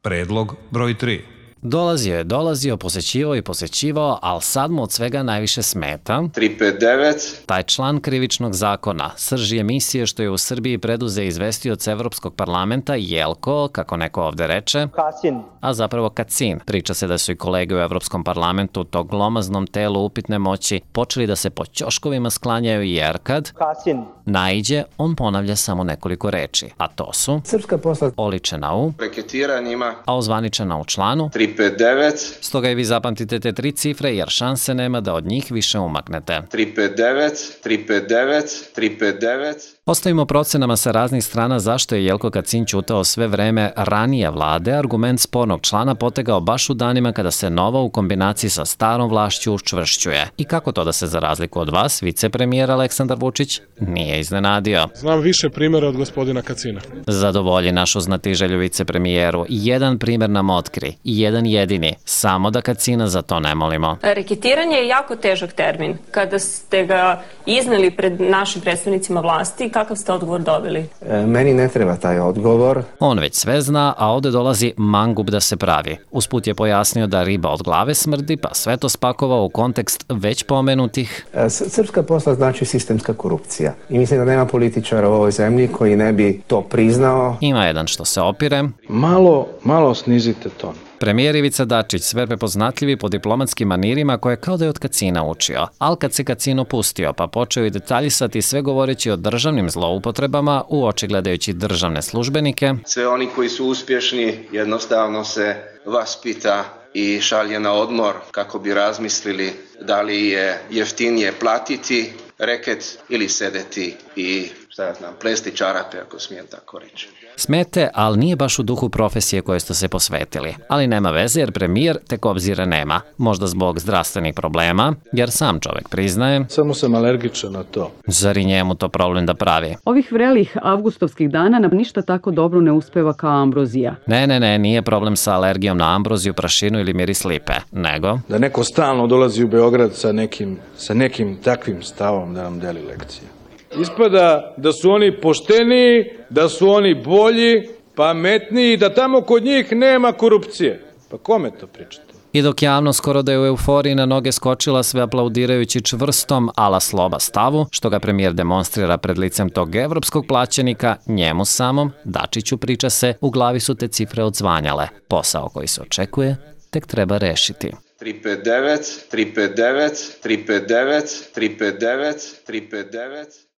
Predlog broj 3. Dolazio, posećivao, ali sad mu od svega najviše smeta 359. taj član krivičnog zakona, srži emisije što je u Srbiji preduze izvestioc Evropskog parlamenta Jelko, kako neko ovde reče, Kacin. a zapravo Kacin. Priča se da su i kolege u Evropskom parlamentu tog glomaznom telu upitne moći počeli da se po ćoškovima sklanjaju jer kad Kacin. naiđe, on ponavlja samo nekoliko reči, a to su Srpska posla oličena u, Reketiranjima a ozvaničena u članu. 359. Stoga i vi zapamtite te 3 cifre jer šanse nema da od njih više umaknete. 359. Ostavimo procenama sa raznih strana zašto je Jelko Kacin ćutao sve vreme ranije vlade, argument spornog člana potegao baš u danima kada se nova u kombinaciji sa starom vlašću učvršćuje. I kako to da se za razliku od vas, vicepremijer Aleksandar Vučić nije iznenadio. Znam više primjera od gospodina Kacina. Zadovolji našu znatiželju vicepremijeru. Jedan primjer nam otkri. Jedan jedini. Samo da Kacina za to ne molimo. Reketiranje je jako težak termin. Kada ste ga izneli pred našim predstavnicima vlasti, kakav ste odgovor dobili? Meni ne treba taj odgovor. On već sve zna, a ovde dolazi mangub da se pravi. Usput je pojasnio da riba od glave smrdi, pa sve to spakovao u kontekst već pomenutih. Srpska posla znači sistemska korupcija. I mislim da nema političara u ovoj zemlji koji ne bi to priznao. Ima jedan što se opire. Malo snizite ton. Premijer Ivica Dačić, sve prepoznatljivi po diplomatskim manirima koje kao da je od Kacina učio. Ali kad se Kacin opustio, pa počeo i detaljisati sve govoreći o državnim zloupotrebama, u oči gledajući državne službenike. Sve oni koji su uspješni jednostavno se vaspita i šalje na odmor kako bi razmislili da li je jeftinije platiti reket ili sedeti i plesti čarape, ako smijem tako reći. Smete, ali nije baš u duhu profesije koje ste se posvetili. Ali nema veze jer premijer tek obzira nema. Možda zbog zdravstvenih problema, jer sam čovek priznaje. Samo sam alergičan na to. Zar i njemu to problem da pravi? Ovih vrelih avgustovskih dana nam ništa tako dobro ne uspeva kao ambrozija. Ne, nije problem sa alergijom na ambroziju, prašinu ili miris lipe, nego Da neko stalno dolazi u Beograd sa nekim takvim stavom da nam deli lekcije. Ispada da su oni pošteniji, da su oni bolji, pametniji, da tamo kod njih nema korupcije. Pa kome to pričate? I dok javnost skoro da je u euforiji na noge skočila sve aplaudirajući čvrstom ala sloba stavu, što ga premijer demonstrira pred licem tog evropskog plaćenika, njemu samom, Dačiću priča se, u glavi su te cifre odzvanjale. Posao koji se očekuje tek treba rešiti. 359.